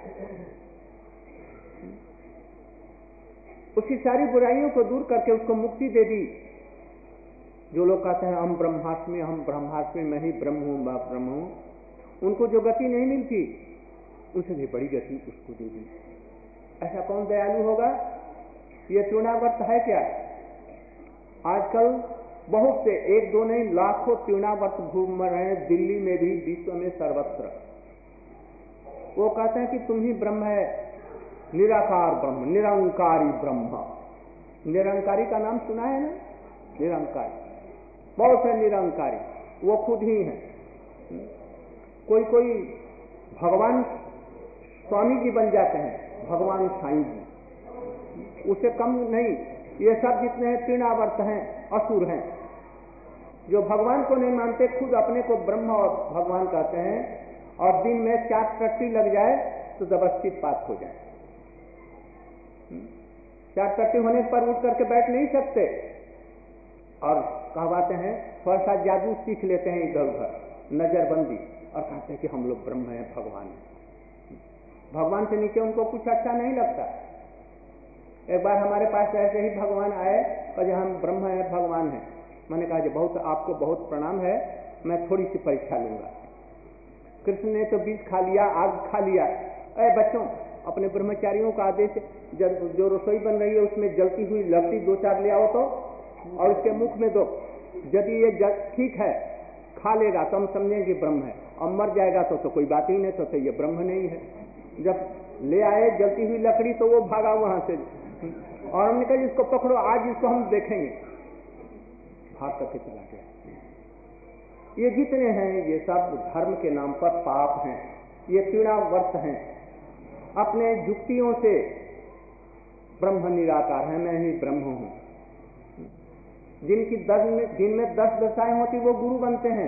उसकी सारी बुराइयों को दूर करके उसको मुक्ति दे दी। जो लोग कहते हैं हम ब्रह्मास्मि, हम ब्रह्मास्मि, मैं ही ब्रह्म हूं, मैं ब्रह्म हूं, उनको जो गति नहीं मिलती उनसे भी बड़ी गति उसको दे दी। ऐसा कौन दयालु होगा। ये तृणावर्त है क्या। आजकल बहुत से, एक दो नहीं, लाखों तृणावर्त घूम रहे हैं दिल्ली में भी, विश्व में सर्वत्र। वो कहते हैं कि तुम ही ब्रह्म है, निराकार ब्रह्म, निरंकारी ब्रह्म। निरंकारी का नाम सुना है ना, निरंकारी, बहुत है निरंकारी, वो खुद ही है। कोई कोई भगवान स्वामी जी बन जाते हैं, भगवान साईं जी, उससे कम नहीं। ये सब जितने हैं तृणावर्त हैं, असुर हैं, जो भगवान को नहीं मानते, खुद अपने को ब्रह्म और भगवान कहते हैं, और दिन में चार टट्टी लग जाए तो व्यवस्थित बात हो जाए। चार टट्टी होने पर उठ करके बैठ नहीं सकते, और कहवाते हैं थोड़ा सा जादू सीख लेते हैं इधर उधर, नजरबंदी, और कहते हैं कि हम लोग ब्रह्म हैं, भगवान हैं। भगवान से नीचे उनको कुछ अच्छा नहीं लगता। एक बार हमारे पास ऐसे ही भगवान आए और जब हम ब्रह्म हैं, भगवान हैं, मैंने कहा जी बहुत, आपको बहुत प्रणाम है, मैं थोड़ी सी परीक्षा लूंगा। कृष्ण ने तो बीज खा लिया, आग खा लिया। अरे बच्चों, अपने ब्रह्मचारियों का आदेश, जब जो रसोई बन रही है उसमें जलती हुई लकड़ी दो चार ले आओ तो, और उसके मुख में दो। यदि ये ठीक है, खा लेगा तो हम समझेंगे ब्रह्म है, और मर जाएगा तो तो कोई बात ही नहीं, तो, तो ये ब्रह्म नहीं है। जब ले आए जलती हुई लकड़ी तो वो भागा वहां से, और हमने कहा इसको पकड़ो, आज इसको हम देखेंगे। भाग करके चला गया। ये जितने हैं ये सब धर्म के नाम पर पाप हैं, ये तृणावर्त हैं। अपने युक्तियों से ब्रह्म निराकार है, मैं ही ब्रह्म हूं। जिनकी दस में दिन में दस दशाएं होती वो गुरु बनते हैं।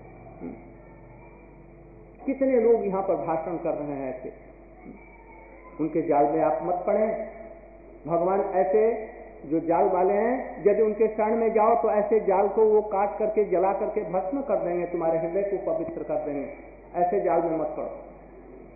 कितने लोग यहाँ पर भाषण कर रहे हैं ऐसे, उनके जाल में आप मत पड़े। भगवान ऐसे जो जाल वाले हैं, यदि उनके शरण में जाओ तो ऐसे जाल को वो काट करके जला करके भस्म कर देंगे, तुम्हारे हृदय को पवित्र कर देंगे। ऐसे जाल में मत पड़ो,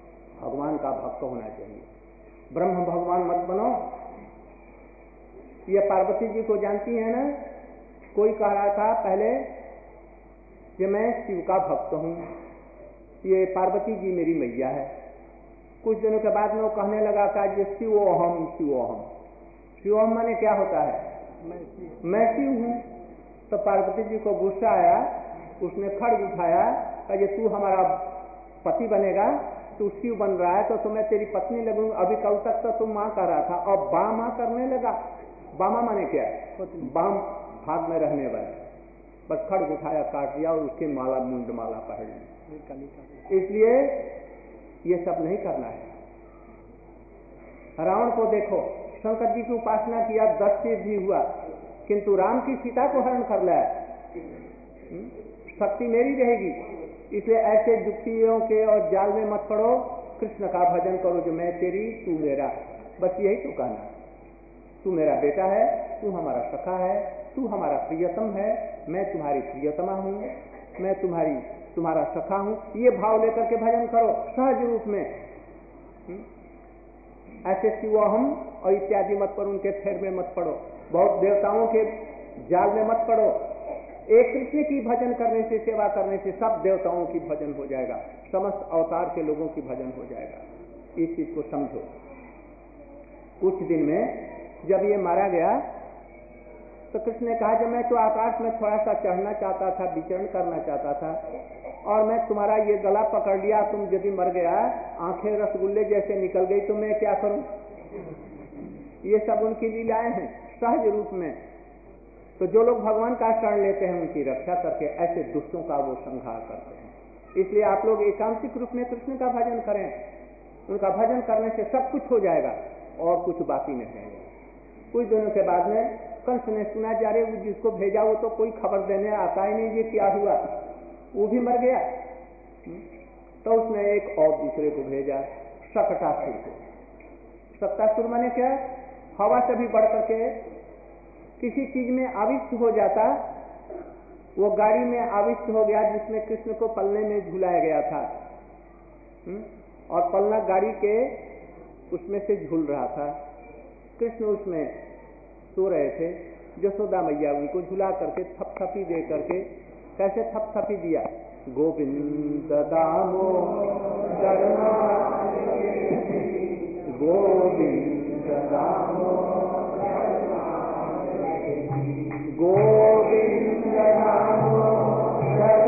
भगवान का भक्त होना चाहिए। ब्रह्म भगवान मत बनो, ये पार्वती जी को जानती है ना। कोई कह रहा था पहले कि मैं शिव का भक्त हूँ, ये पार्वती जी मेरी मैया है। कुछ दिनों के बाद में वो कहने लगा था ये शिवोहम शिवोहम। शिवोहम माने क्या होता है? मैं शिव हूँ। तो पार्वती जी को गुस्सा आया, उसने खड्ग उठाया, कहा तू हमारा पति बनेगा, तू शिव बन रहा है तो तुम्हें तेरी पत्नी लगूंगी। अभी कल तक तो तुम माँ कर रहा था और बा माँ करने लगा। बामा माने क्या? बाम भाग में रहने वाले। बस खड्ग उठाया, काट दिया और उसकी माला मुंड माला पहन ली। इसलिए ये सब नहीं करना है। रावण को देखो, शंकर जी की उपासना किया, दस सिद्धि हुआ, किंतु राम की सीता को हरण कर लाया। शक्ति मेरी रहेगी। इसलिए ऐसे युक्तियों के और जाल में मत पड़ो, कृष्ण का भजन करो, जो मैं तेरी तू मेरा। बस यही तो कहना। तू मेरा बेटा है, तू हमारा सखा है, तू हमारा प्रियतम है, मैं तुम्हारी प्रियतमा हूँ, मैं तुम्हारी तुम्हारा सखा हूँ। ये भाव लेकर के भजन करो सहज रूप में। ऐसे शिवोहम और इत्यादि मत पड़ो, उनके फेर में मत पड़ो, बहुत देवताओं के जाल में मत पड़ो। एक कृष्ण की भजन करने से, सेवा करने से सब देवताओं की भजन हो जाएगा, समस्त अवतार के लोगों की भजन हो जाएगा। इस चीज को समझो। कुछ दिन में जब ये मारा गया तो कृष्ण ने कहा, जब मैं तो आकाश में थोड़ा सा चढ़ना चाहता था, विचरण करना चाहता था, और मैं तुम्हारा ये गला पकड़ लिया, तुम यदि मर गया, आंखें रसगुल्ले जैसे निकल गई, तो मैं क्या करूं? ये सब उनकी लीलाएं हैं सहज रूप में। तो जो लोग भगवान का शरण लेते हैं, उनकी रक्षा करके ऐसे दुष्टों का वो संहार करते हैं। इसलिए आप लोग एकांतिक रूप में कृष्ण का भजन करें। उनका भजन करने से सब कुछ हो जाएगा और कुछ बाकी नहीं रहेगा। कुछ दिनों के बाद में कंस ने सुना, जा रहे जिसको भेजा वो तो कोई खबर देने आता ही नहीं, ये क्या हुआ, वो भी मर गया। तो उसने एक और दूसरे को भेजा, शकटासुर को। शकटासुर माने क्या? हवा से भी बढ़ करके किसी चीज में आविष्ट हो जाता। वो गाड़ी में आविष्ट हो गया जिसमें कृष्ण को पलने में झुलाया गया था, और पलना गाड़ी के उसमें से झूल रहा था। कृष्ण उसमें सो रहे थे। यशोदा मैया उनको झुला करके थपथपी दे करके, कैसे थपथपी दिया? गोविंद दामोदर गोविंद दामोदर गोविंद दामोदर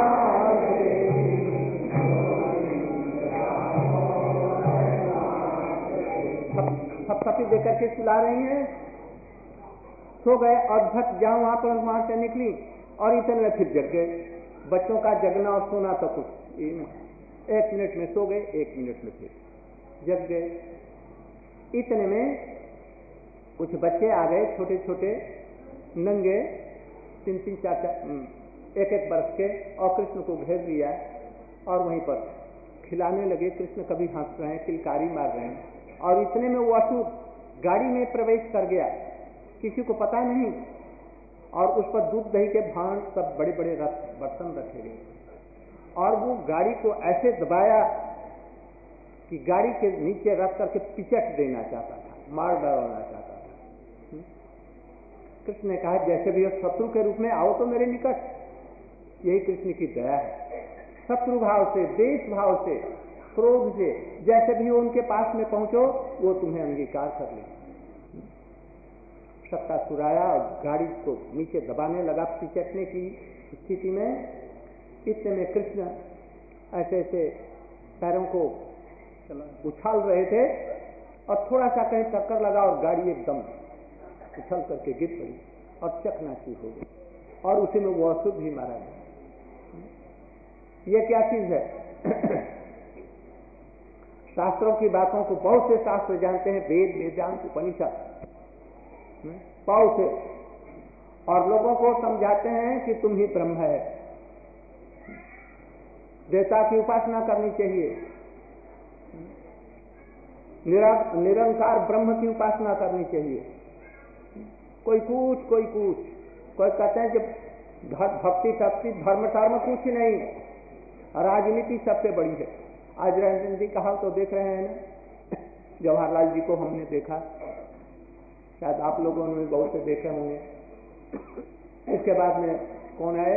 थपथपी दे करके सुला रही हैं। सो गए और झट जहां वहां पर वहां से निकली और इतने में फिर जग गए। बच्चों का जगना और सोना तो कुछ एक मिनट में सो गए, एक मिनट में फिर जग गए। इतने में कुछ बच्चे आ गए, छोटे छोटे नंगे, तीन तीन चार चार एक एक बरस के, और कृष्ण को घेर लिया और वहीं पर खिलाने लगे। कृष्ण कभी हंस रहे हैं, किलकारी मार रहे हैं, और इतने में वो असुर गाड़ी में प्रवेश कर गया, किसी को पता नहीं, और उस पर दूध दही के भांड सब बड़े बड़े बर्तन रखे गए, और वो गाड़ी को ऐसे दबाया कि गाड़ी के नीचे रख करके पिचट देना चाहता था, मार डालना चाहता था। कृष्ण ने कहा, जैसे भी शत्रु के रूप में आओ तो मेरे निकट। यही कृष्ण की दया है। शत्रु भाव से, देश भाव से, क्रोध से, जैसे भी उनके पास में पहुंचो वो तुम्हें अंगीकार कर ले। शकटासुर आया और गाड़ी को नीचे दबाने लगा पिचटने की स्थिति में। इतने में कृष्ण ऐसे ऐसे पैरों को उछाल रहे थे और थोड़ा सा कहीं टक्कर लगा और गाड़ी एकदम उछल करके गिर पड़ी और चकनाचूर हो गई, और उसी में वो असुर भी मारा गया। ये क्या चीज है? शास्त्रों की बातों को बहुत से शास्त्र जानते हैं, वेद, वेदांत, उपनिषद पाव से, और लोगों को समझाते हैं कि तुम ही ब्रह्म है, देवता की उपासना करनी चाहिए, निरंकार ब्रह्म की उपासना करनी चाहिए। कोई कुछ कोई कुछ कोई कहते हैं कि भक्ति शक्ति धर्म कर्म कुछ नहीं, राजनीति सबसे बड़ी है। आज राजनीति का हाल तो देख रहे हैं ना, जवाहरलाल जी को हमने देखा, शायद आप लोगों ने बहुत से देखे होंगे। इसके बाद में कौन आए?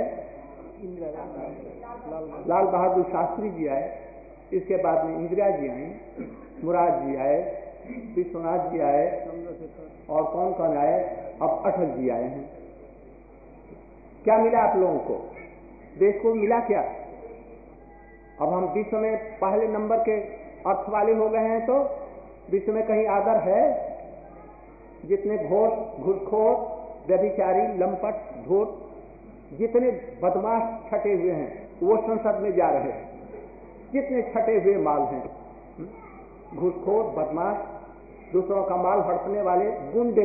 लाल बहादुर शास्त्री जी आए। इसके बाद में इंदिरा जी आई, मुराद जी आए, विश्वनाथ जी आए, और कौन कौन आए? अब अटल जी आए हैं। क्या मिला आप लोगों को? देश को मिला क्या? अब हम विश्व में पहले नंबर के अर्थ वाले हो गए हैं, तो विश्व में कहीं आदर है? जितने घोर घुसखोर व्यभिचारी लंपट धूर्त जितने बदमाश छटे हुए हैं वो संसद में जा रहे हैं। जितने छटे हुए माल हैं, घुसखोर बदमाश, दूसरों का माल हड़पने वाले गुंडे,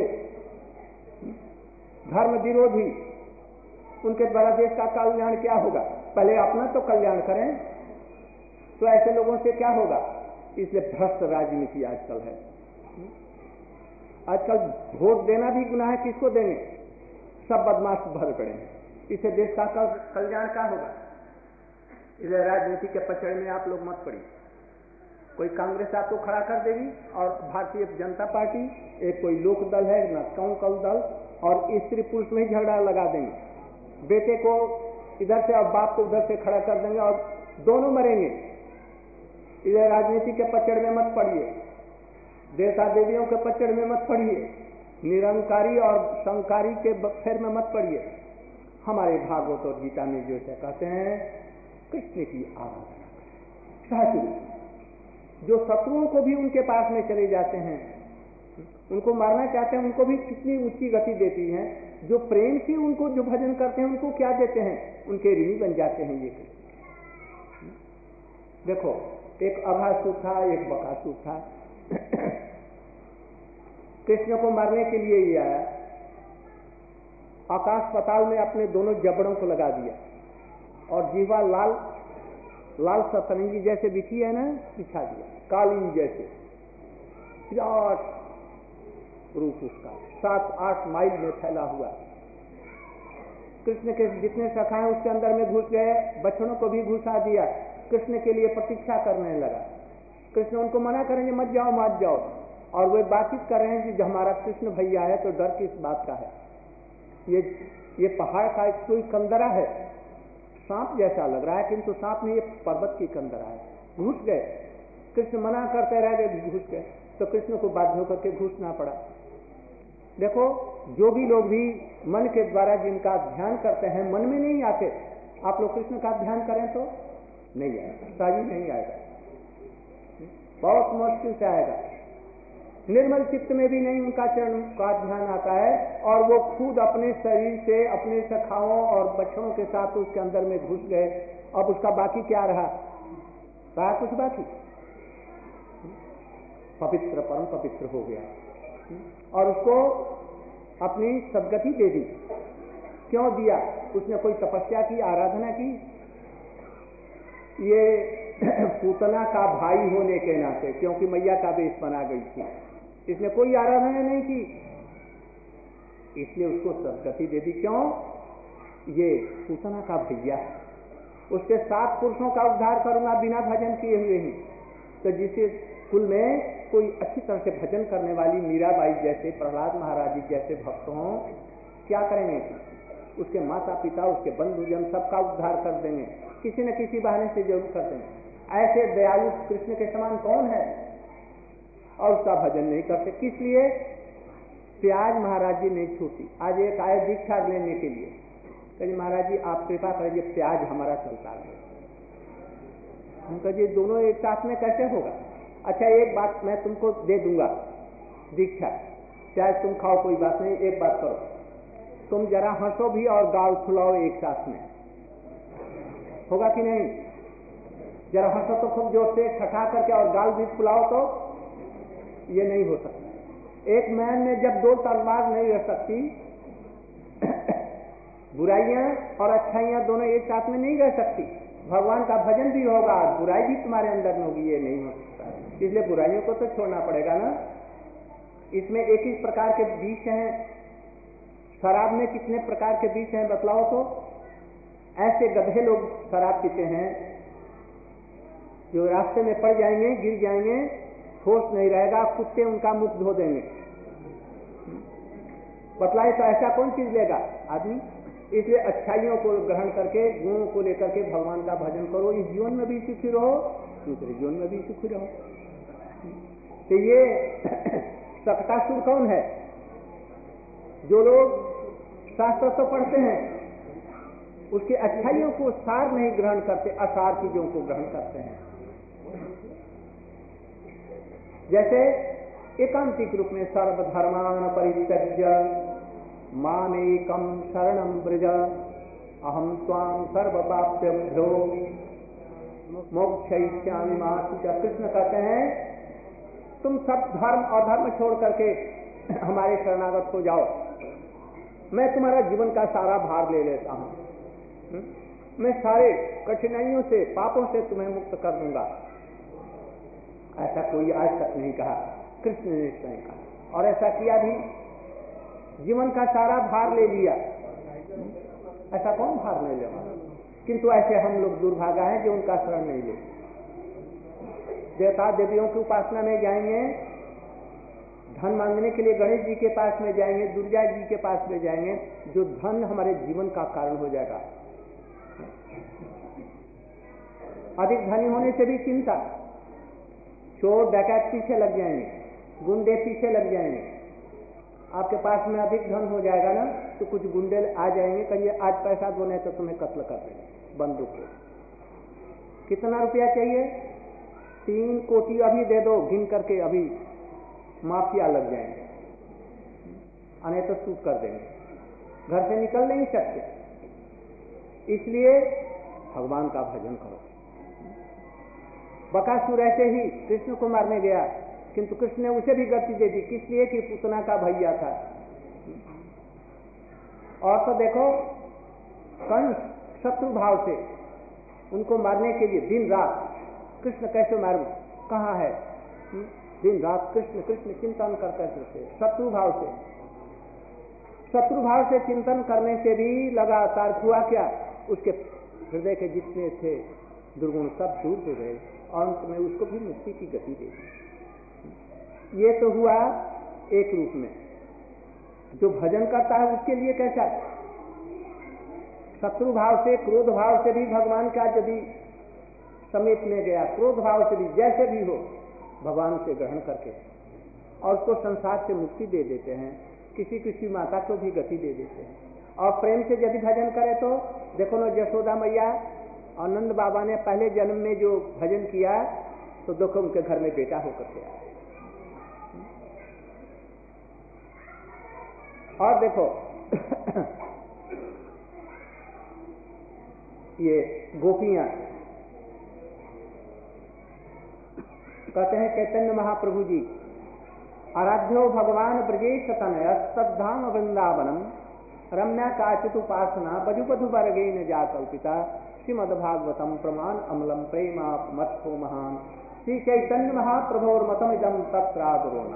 धर्म विरोधी, उनके द्वारा देश का कल्याण क्या होगा? पहले अपना तो कल्याण करें, तो ऐसे लोगों से क्या होगा? इसलिए भ्रष्ट राजनीति आजकल है। आजकल वोट देना भी गुनाह है। किसको देंगे? सब बदमाश भर पड़े हैं। इससे देश का कल्याण क्या होगा? इसलिए राजनीति के पचड़े में आप लोग मत पड़िए। कोई कांग्रेस आपको खड़ा कर देगी और भारतीय जनता पार्टी, एक कोई लोक दल है न कौन कौन दल, और स्त्री पुरुष में ही झगड़ा लगा देंगे। बेटे को इधर से और बाप को उधर से खड़ा कर देंगे और दोनों मरेंगे। इधर राजनीति के पचड़ में मत पड़िए, देवता देवियों के पचड़ में मत पड़िए, निरंकारी और संकारी के फेर में मत पड़िए। हमारे भागवत और गीता में जो है कहते हैं कृष्ण की आराधना करें। जो शत्रुओं को भी उनके पास में चले जाते हैं, उनको मारना चाहते हैं, उनको भी कितनी ऊंची गति देती हैं। जो प्रेम से उनको जो भजन करते हैं उनको क्या देते हैं? उनके ऋणी बन जाते हैं। ये देखो, एक अभासुर था, एक बकासुर था। कृष्ण को मारने के लिए ही आया, आकाश पाताल में अपने दोनों जबड़ों को लगा दिया और जीवा लाल लाल सतरंगी जैसे बिछी है ना, बिछा दिया, कालीन जैसे। विराट रूप उसका सात आठ माइल में फैला हुआ। कृष्ण के जितने शाखा हैं उसके अंदर में घुस गए, बछड़ों को भी घुसा दिया। कृष्ण के लिए प्रतीक्षा करने लगा। कृष्ण उनको मना करेंगे मत जाओ मत जाओ, और वे बातचीत कर रहे हैं कि हमारा कृष्ण भैया है तो डर किस बात का है? ये ये पहाड़ का कोई कंदरा है, सांप जैसा लग रहा है, किंतु सांप नहीं, ये पर्वत की कंदरा है। घुस गए, कृष्ण मना करते रह गए, घुस गए, तो कृष्ण को बाध्य होकर के घुसना पड़ा। देखो, जो भी लोग भी मन के द्वारा जिनका ध्यान करते हैं, मन में नहीं आते। आप लोग कृष्ण का ध्यान करें तो नहीं आएगा, साजी नहीं आएगा, बहुत मुश्किल से आएगा। निर्मल चित्त में भी नहीं उनका चरण का ध्यान आता है, और वो खुद अपने शरीर से अपने सखाओं और बच्चों के साथ उसके अंदर में घुस गए। अब उसका बाकी क्या रहा? रहा कुछ बाकी? पवित्र परम पवित्र हो गया और उसको अपनी सदगति दे दी। क्यों दिया? उसने कोई तपस्या की, आराधना की? ये पूतना का भाई होने के नाते, क्योंकि मैया का वेश बना गई थी, इसने कोई आराधना नहीं की, इसलिए उसको सदगति दे दी। क्यों? ये पूतना का भैया है, उसके सात पुरुषों का उद्धार करूंगा बिना भजन किए हुए ही। तो जिसे कुल में कोई अच्छी तरह से भजन करने वाली मीराबाई जैसे, प्रहलाद महाराज जी जैसे भक्त हों, क्या करेंगे? उसके माता पिता, उसके बंधुजन सबका उद्धार कर देंगे, किसी न किसी बहाने से जरूर कर देंगे। ऐसे दयालु कृष्ण के समान कौन है? और उसका भजन नहीं करते। किस लिए? प्याज महाराज जी नहीं छूटी। आज एक आए दीक्षा लेने के लिए, कहिए महाराज जी आप कृपा करिए, प्याज हमारा चलता है। हम कहिए दोनों एक साथ में कैसे होगा? अच्छा एक बात मैं तुमको दे दूंगा दीक्षा, चाहे तुम खाओ कोई बात नहीं, एक बात करो, तुम जरा हंसो भी और गाल फुलाओ एक साथ में, होगा कि नहीं? जरा हंसो तो खूब जोर से ठठा करके और गाल भी फुलाओ, तो ये नहीं हो सकता। एक मैन में जब दो तलवार नहीं रह सकती, बुराइयां और अच्छाइयां दोनों एक साथ में नहीं रह सकती। भगवान का भजन भी होगा, बुराई भी तुम्हारे अंदर में होगी, ये नहीं हो सकता। इसलिए बुराइयों को तो छोड़ना पड़ेगा ना। इसमें एक ही प्रकार के विष हैं, शराब में कितने प्रकार के विष हैं बतलाओ तो? ऐसे गधे लोग शराब पीते हैं जो रास्ते में पड़ जाएंगे, गिर जाएंगे, होश नहीं रहेगा, कुत्ते उनका मुख धो देंगे। बतलाए तो ऐसा कौन चीज लेगा आदमी। इसलिए अच्छाइयों को ग्रहण करके, गुणों को लेकर के भगवान का भजन करो, इस जीवन में भी सुखी रहो, दूसरे जीवन में भी सुखी रहो। तो ये सकटासुर कौन है? जो लोग शास्त्र तो पढ़ते हैं, उसकी अच्छाइयों को सार नहीं ग्रहण करते, असार चीजों को ग्रहण करते हैं। जैसे एकांतिक रूप में सर्वधर्मान परित्यज्य मामेकम शरणम व्रज अहम त्वाम सर्वपाप्यभ्यो मोक्षयिष्यामि मा शुचः। कृष्ण कहते हैं तुम सब धर्म और धर्म छोड़ करके हमारे शरणागत हो जाओ, मैं तुम्हारा जीवन का सारा भार ले लेता हूं, मैं सारे कठिनाइयों से, पापों से तुम्हें मुक्त कर दूंगा। ऐसा कोई आज तक नहीं कहा, कृष्ण ने स्वयं कहा, और ऐसा किया भी, जीवन का सारा भार ले लिया। ऐसा कौन भार नहीं ले? किंतु ऐसे हम लोग दुर्भागा हैं जो उनका शरण नहीं ले। देवता देवियों की उपासना में जाएंगे, धन मांगने के लिए गणेश जी के पास में जाएंगे, दुर्गा जी के पास में जाएंगे, जो धन हमारे जीवन का कारण हो जाएगा। अधिक धनी होने से भी चिंता, चोर डकैत पीछे लग जाएंगे, गुंडे पीछे लग जाएंगे। आपके पास में अधिक धन हो जाएगा ना, तो कुछ गुंडे आ जाएंगे, कहिए आज पैसा दो नहीं तो तुम्हें कत्ल कर देंगे बंदूक को। कितना रुपया चाहिए? तीन कोटी अभी दे दो, गिन करके अभी माफिया लग जाएंगे, अने तो सूट कर देंगे, घर से निकल नहीं सकते। इसलिए भगवान का भजन करो। बकासुर ऐसे ही कृष्ण को मारने गया, किंतु कृष्ण ने उसे भी गति दे दी, किस लिए कि पूतना का भैया था। और तो देखो कंस शत्रु भाव से उनको मारने के लिए दिन रात कृष्ण कैसे मारूं, कहाँ है, दिन रात कृष्ण कृष्ण चिंतन करते थे, शत्रु भाव से। शत्रु भाव से चिंतन करने से भी लगातार हुआ क्या, उसके हृदय के जितने थे दुर्गुण सब दूर हो गए, और अंत में उसको भी मुक्ति की गति दे दी। ये तो हुआ एक रूप में। जो भजन करता है उसके लिए कैसा, शत्रु भाव से, क्रोध भाव से भी भगवान का यदि समीप में गया, क्रोध भाव से भी, जैसे भी हो भगवान से ग्रहण करके, और उसको संसार से मुक्ति दे देते हैं, किसी किसी माता को भी गति दे देते हैं। और प्रेम से यदि भजन करे तो देखो ना, यशोदा मैया और नंद बाबा ने पहले जन्म में जो भजन किया, तो देखो उनके घर में बेटा होकर के आया। और देखो ये गोपियां कहते हैं चैतन्य महाप्रभु जी, आराध्यो भगवान ब्रजेश तनय तद्धाम वृंदावनम रम्या काचित उपासना बजुबधु वर्गे न जा कल्पिता श्रीमद्भागवतम प्रमाण अमलम प्रेमा मत्सो महान श्री चैतन्य महाप्रभोर मतमिदम तत्रादरोना।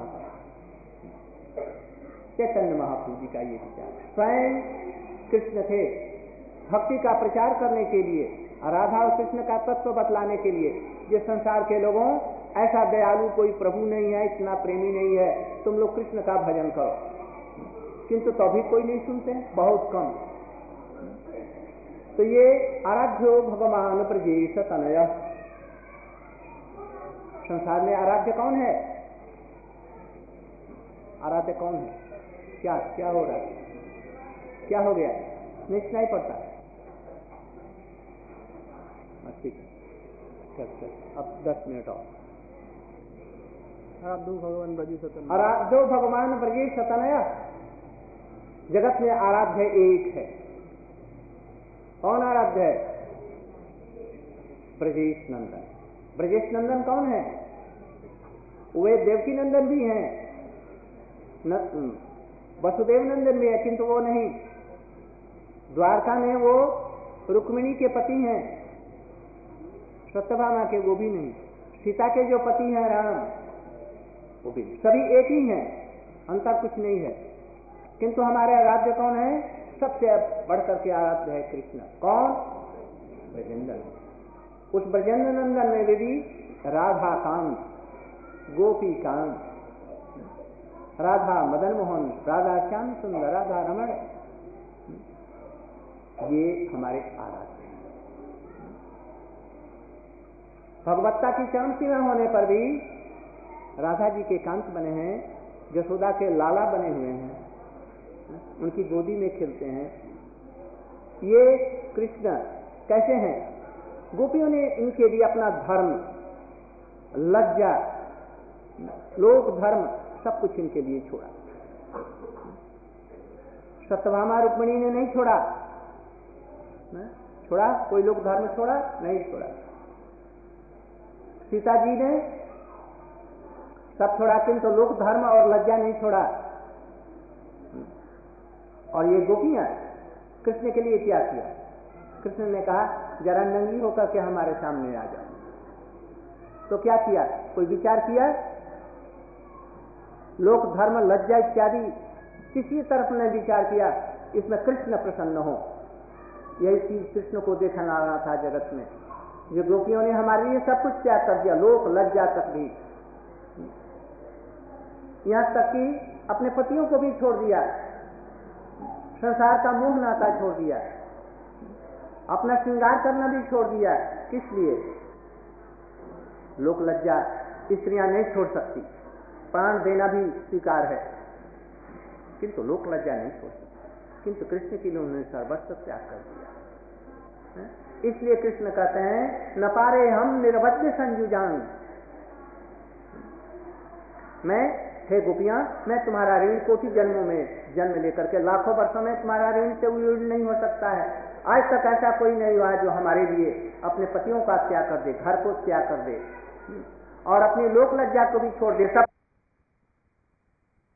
चैतन्य महाप्रभु जी का ये विचार, स्वयं कृष्ण थे भक्ति का प्रचार करने के लिए, राधा और कृष्ण का तत्व बतलाने के लिए, ये संसार के लोगों ऐसा दयालु कोई प्रभु नहीं है, इतना प्रेमी नहीं है, तुम लोग कृष्ण का भजन करो। किंतु तभी कोई नहीं सुनते, बहुत कम। तो ये आराध्यो भगवान ब्रजेश तनय, संसार में आराध्य कौन है? आराध्य कौन है? क्या क्या हो रहा है, क्या हो गया? नहीं नहीं पड़ता। ठीक है, अब दस मिनट और। आराध्यो भगवान ब्रजेश तनय, आराध्यो भगवान ब्रजेश तनय, जगत में आराध्य एक है। कौन आराध्य है? ब्रजेश नंदन। ब्रजेश नंदन कौन है? वे देवकी नंदन भी हैं, वसुदेव नंदन भी है, किंतु वो नहीं। द्वारका में वो रुक्मिणी के पति हैं, सत्यभामा के वो भी नहीं। सीता के जो पति हैं राम, वो भी नहीं। सभी एक ही हैं, अंतर कुछ नहीं है। किंतु हमारे आराध्य कौन है? सबसे बढ़कर के आराध्य है कृष्ण। कौन? ब्रजेंद्र। उस ब्रजेंद्र नंदन में भी राधा कांत, गोपी कांत, राधा मदन मोहन, राधा श्याम सुंदर, राधा रमण, ये हमारे आराध्य हैं। भगवत्ता की चरम सीमा होने पर भी राधा जी के कांत बने हैं, यशोदा के लाला बने हुए हैं, उनकी गोदी में खेलते हैं। ये कृष्ण कैसे हैं? गोपियों ने इनके लिए अपना धर्म, लज्जा, लोक धर्म सब कुछ इनके लिए छोड़ा। सत्यभामा रुक्मिणी ने नहीं छोड़ा, छोड़ा कोई लोक धर्म छोड़ा नहीं छोड़ा। सीता जी ने सब छोड़ा, किंतु लोक धर्म और लज्जा नहीं छोड़ा। और ये गोपियां कृष्ण के लिए क्या किया? कृष्ण ने कहा जरा नंगी होकर के हमारे सामने आ जाओ। तो क्या किया? कोई विचार किया? लोक धर्म, लज्जा इत्यादि किसी तरफ ने विचार किया इसमें कृष्ण प्रसन्न हो। यही चीज कृष्ण को देखना रहा था जगत में। ये गोपियों ने हमारे लिए सब कुछ त्याग कर दिया, लोक लज्जा तक भी, यहां तक कि अपने पतियों को भी छोड़ दिया, संसार का मोह नाता छोड़ दिया, अपना श्रृंगार करना भी छोड़ दिया। किस लिए? लोक लज्जा स्त्रियां नहीं छोड़ सकती, प्राण देना भी स्वीकार है, किंतु लोक लज्जा नहीं छोड़ सकती। किंतु कृष्ण के लिए उन्होंने सर्वस्व त्याग कर दिया। इसलिए कृष्ण कहते हैं न पारे हम निर्वध्य संयुजान। मैं, हे गोपियां, मैं तुम्हारा ऋण कोटि जन्मों में जन्म लेकर के लाखों वर्षों में तुम्हारा ऋण से ऋण नहीं हो सकता है। आज तक ऐसा कोई नहीं हुआ जो हमारे लिए अपने पतियों का त्याग कर दे, घर को त्याग कर दे और अपनी लोक लज्जा को भी छोड़ दे। सब